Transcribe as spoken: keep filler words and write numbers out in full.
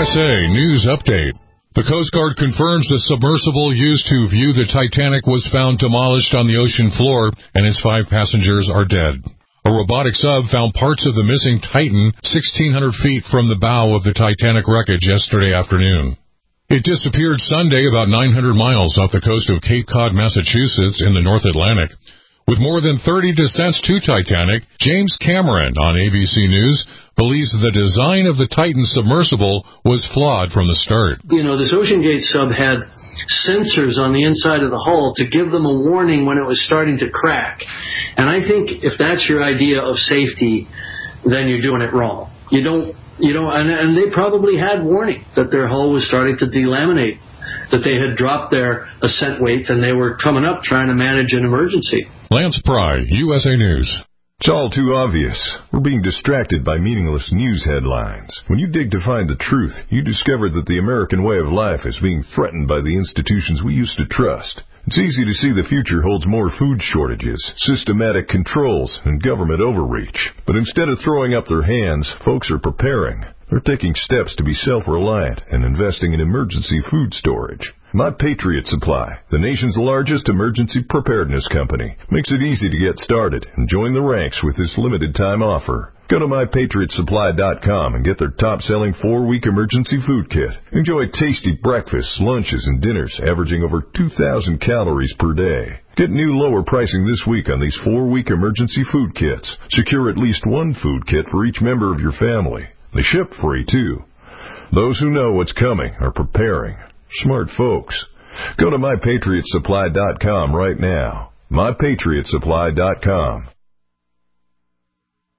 S A News Update. The Coast Guard confirms the submersible used to view the Titanic was found demolished on the ocean floor, and its five passengers are dead. A robotic sub found parts of the missing Titan sixteen hundred feet from the bow of the Titanic wreckage yesterday afternoon. It disappeared Sunday about nine hundred miles off the coast of Cape Cod, Massachusetts in the North Atlantic. With more than thirty descents to Titanic, James Cameron on A B C News believes the design of the Titan submersible was flawed from the start. You know, this OceanGate sub had sensors on the inside of the hull to give them a warning when it was starting to crack. And I think if that's your idea of safety, then you're doing it wrong. You don't, you know, and, and they probably had warning that their hull was starting to delaminate, that they had dropped their ascent weights and they were coming up trying to manage an emergency. Lance Pry, U S A News. It's all too obvious. We're being distracted by meaningless news headlines. When you dig to find the truth, you discover that the American way of life is being threatened by the institutions we used to trust. It's easy to see the future holds more food shortages, systematic controls, and government overreach. But instead of throwing up their hands, folks are preparing. They're taking steps to be self-reliant and investing in emergency food storage. My Patriot Supply, the nation's largest emergency preparedness company, makes it easy to get started and join the ranks with this limited-time offer. Go to my patriot supply dot com and get their top-selling four-week emergency food kit. Enjoy tasty breakfasts, lunches, and dinners averaging over two thousand calories per day. Get new lower pricing this week on these four-week emergency food kits. Secure at least one food kit for each member of your family. They ship free, too. Those who know what's coming are preparing. Smart folks. Go to my patriot supply dot com right now. my patriot supply dot com.